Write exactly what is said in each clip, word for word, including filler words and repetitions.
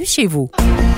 chez vous.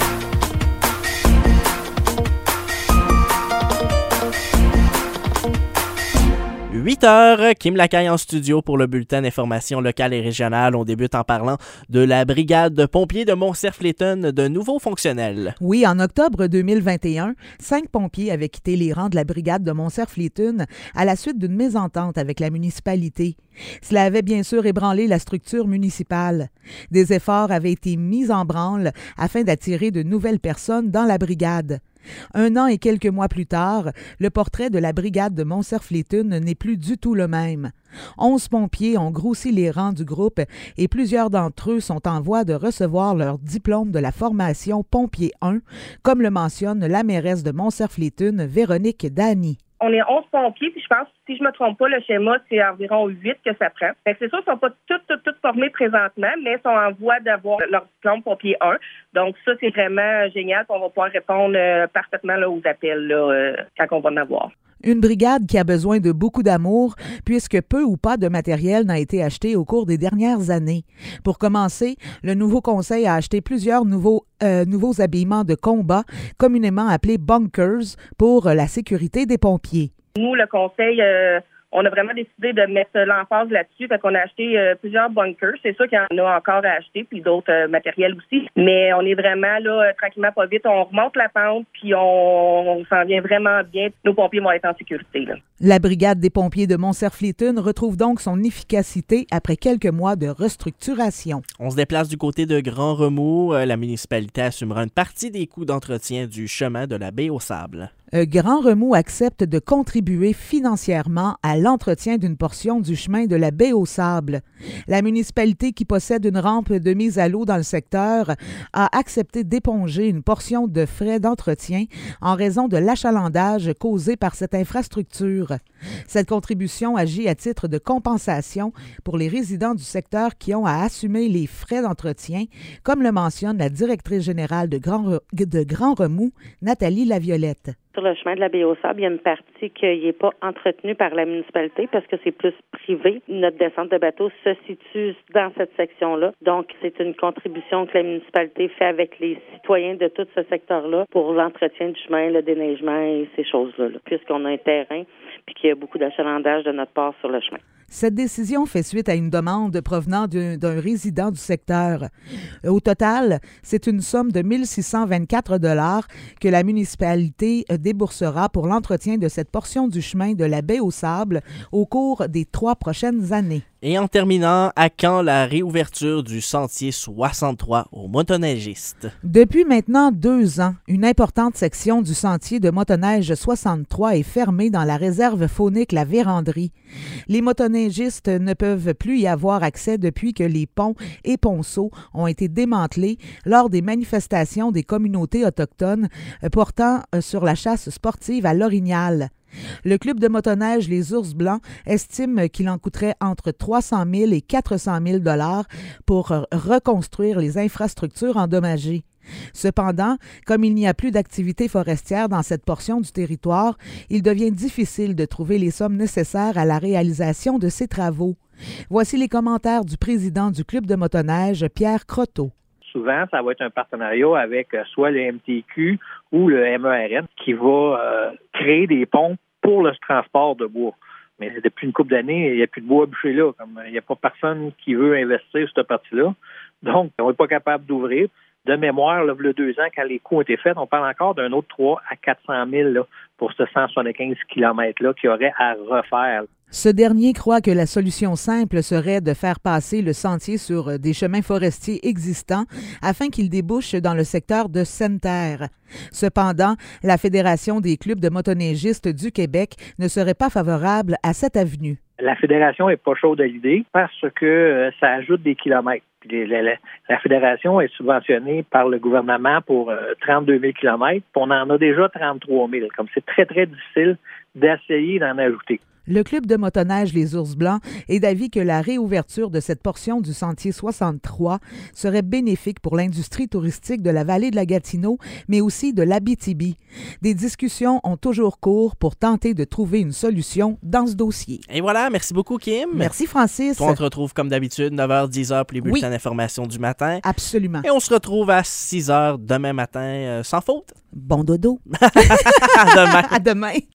huit heures, Kim Lacaille en studio pour le bulletin d'information locale et régionale. On débute en parlant de la brigade de pompiers de Montserf-Léton, de nouveaux fonctionnels. Oui, en octobre deux mille vingt et un, cinq pompiers avaient quitté les rangs de la brigade de Montserf-Léton à la suite d'une mésentente avec la municipalité. Cela avait bien sûr ébranlé la structure municipale. Des efforts avaient été mis en branle afin d'attirer de nouvelles personnes dans la brigade. Un an et quelques mois plus tard, le portrait de la brigade de Montserf-Léton n'est plus du tout le même. Onze pompiers ont grossi les rangs du groupe et plusieurs d'entre eux sont en voie de recevoir leur diplôme de la formation Pompier un, comme le mentionne la mairesse de Montserf-Léton, Véronique Dany. On est onze pompiers, puis je pense, si je me trompe pas, le schéma, c'est environ huit que ça prend. Fait que c'est sûr qu'ils ne sont pas toutes, toutes, toutes formés présentement, mais ils sont en voie d'avoir leur diplôme pompier un. Donc ça, c'est vraiment génial, puis on va pouvoir répondre euh, parfaitement là, aux appels là, euh, quand on va en avoir. Une brigade qui a besoin de beaucoup d'amour, puisque peu ou pas de matériel n'a été acheté au cours des dernières années. Pour commencer, le nouveau conseil a acheté plusieurs nouveaux, euh, nouveaux habillements de combat, communément appelés bunkers, pour la sécurité des pompiers. Nous, le conseil, euh, on a vraiment décidé de mettre l'emphase là-dessus. Fait qu'on a acheté euh, plusieurs bunkers. C'est sûr qu'il y en a encore à acheter, puis d'autres euh, matériels aussi. Mais on est vraiment là, euh, tranquillement, pas vite. On remonte la pente, puis on, on s'en vient vraiment bien. Nos pompiers vont être en sécurité, là. La brigade des pompiers de Montserf-Léton retrouve donc son efficacité après quelques mois de restructuration. On se déplace du côté de Grand Remous. La municipalité assumera une partie des coûts d'entretien du chemin de la baie aux Sables. Grand Remous accepte de contribuer financièrement à l'entretien d'une portion du chemin de la baie aux Sables. La municipalité, qui possède une rampe de mise à l'eau dans le secteur, a accepté d'éponger une portion de frais d'entretien en raison de l'achalandage causé par cette infrastructure. Cette contribution agit à titre de compensation pour les résidents du secteur qui ont à assumer les frais d'entretien, comme le mentionne la directrice générale de Grand, de Grand Remous, Nathalie Laviolette. Sur le chemin de la baie aux Sables, il y a une partie qui n'est pas entretenue par la municipalité parce que c'est plus privé. Notre descente de bateau se situe dans cette section-là. Donc, c'est une contribution que la municipalité fait avec les citoyens de tout ce secteur-là pour l'entretien du chemin, le déneigement et ces choses-là, là, puisqu'on a un terrain puis qu'il y a beaucoup d'achalandage de notre part sur le chemin. Cette décision fait suite à une demande provenant d'un, d'un résident du secteur. Au total, c'est une somme de mille six cent vingt-quatre dollars que la municipalité déboursera pour l'entretien de cette portion du chemin de la baie aux Sables au cours des trois prochaines années. Et en terminant, à quand la réouverture du sentier soixante-trois aux motoneigistes? Depuis maintenant deux ans, une importante section du sentier de motoneige soixante-trois est fermée dans la réserve faunique La Vérandrie. Les motoneigistes ne peuvent plus y avoir accès depuis que les ponts et ponceaux ont été démantelés lors des manifestations des communautés autochtones portant sur la chasse sportive à l'Orignal. Le club de motoneige Les Ours Blancs estime qu'il en coûterait entre trois cent mille et quatre cent mille dollars pour reconstruire les infrastructures endommagées. Cependant, comme il n'y a plus d'activité forestière dans cette portion du territoire, il devient difficile de trouver les sommes nécessaires à la réalisation de ces travaux. Voici les commentaires du président du club de motoneige, Pierre Croteau. Souvent, ça va être un partenariat avec euh, soit le M T Q ou le M E R N qui va euh, créer des ponts pour le transport de bois. Mais depuis une couple d'années, il n'y a plus de bois bûché là. Comme il n'y a pas personne qui veut investir sur cette partie-là. Donc, on n'est pas capable d'ouvrir. De mémoire, là, il y a deux ans, quand les coûts ont été faits, on parle encore d'un autre trois à quatre cent mille là, pour ce cent soixante-quinze kilomètres-là qu'il y aurait à refaire. Ce dernier croit que la solution simple serait de faire passer le sentier sur des chemins forestiers existants afin qu'il débouche dans le secteur de Sainte-Terre. Cependant, la Fédération des clubs de motoneigistes du Québec ne serait pas favorable à cette avenue. La Fédération n'est pas chaude à l'idée parce que euh, ça ajoute des kilomètres. Puis la, la, la Fédération est subventionnée par le gouvernement pour euh, trente-deux mille kilomètres, puis on en a déjà trente-trois mille. Comme c'est très, très difficile d'essayer d'en ajouter. Le club de motoneige Les Ours Blancs est d'avis que la réouverture de cette portion du sentier soixante-trois serait bénéfique pour l'industrie touristique de la vallée de la Gatineau, mais aussi de l'Abitibi. Des discussions ont toujours cours pour tenter de trouver une solution dans ce dossier. Et voilà, merci beaucoup, Kim. Merci, Francis. Toi, on te retrouve comme d'habitude, neuf heures, dix heures pour les bulletins Oui. d'information du matin. Absolument. Et on se retrouve à six heures demain matin, euh, sans faute. Bon dodo. À demain. À demain.